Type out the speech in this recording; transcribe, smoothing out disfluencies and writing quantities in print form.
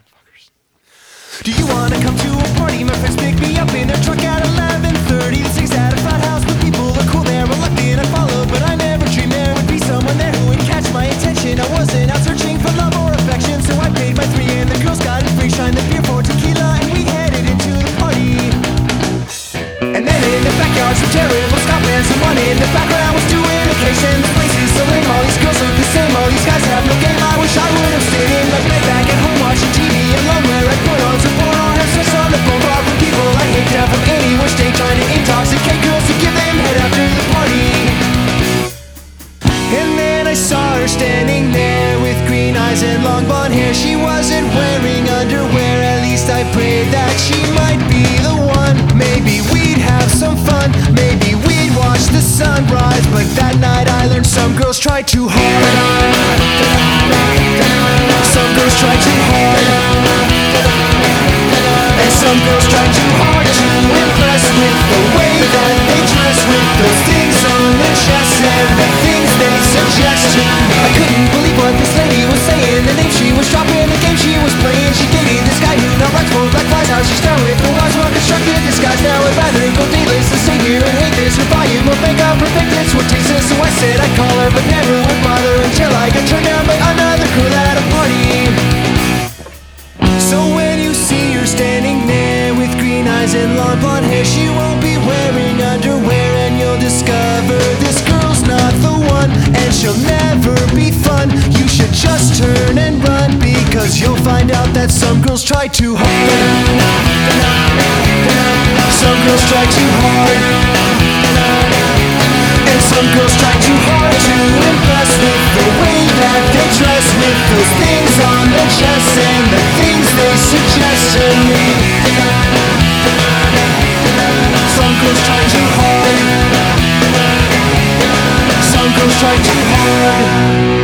Do you wanna come to a party? My friends pick me up in their truck at 11:30. This thing's at a frat house, but people look cool there. Reluctant, I followed, but I never dreamed there would be someone there who would catch my attention. I wasn't out searching for love or affection, so I paid my 3 and the girls got it free. Shined the beer for tequila and we headed into the party. And then in the backyard, some terrible ska band. Someone in the background was doing vacation. This place is so lame, all these girls look the same. All these guys have no game. I wish I would have stayed in my bed back at home watching TV alone, where I put on some porn or have sex on the phone. Far from people I hate down from anywhere state, trying to intoxicate girls to give them head after the party. And then I saw her standing there with green eyes and long blonde hair. She wasn't wearing underwear, at least I prayed that she might be the one. Maybe we'd have some fun, maybe we'd watch the sunrise. But that night I learned some girls try too hard. Some girls try too hard, and some girls try too hard to impress with the way that they dress, with those things on their chests and the things they suggest to me. I couldn't believe what this lady was saying, the name she was dropping, the game she was playing. She gave me this guy who now writes for black flies. How she's down with the wise, well constructed disguise. Now I'd rather go dayless than stay here and hate this. Her volume will make up perfect, it's what takes us. So I said I'd call her, but never would bother until I got turned down by another girl at a party. So when you see her standing there with green eyes and long blonde hair, she won't be wearing underwear, and you'll discover this girl's not the one, and she'll never be fun. You should just turn and run, because you'll find out that some girls try too hard. Some girls try too hard, and some girls try too hard to impress with the way that they dress, with those things on their chests and the things they suggest to me. Some girls try too hard, some girls try too hard.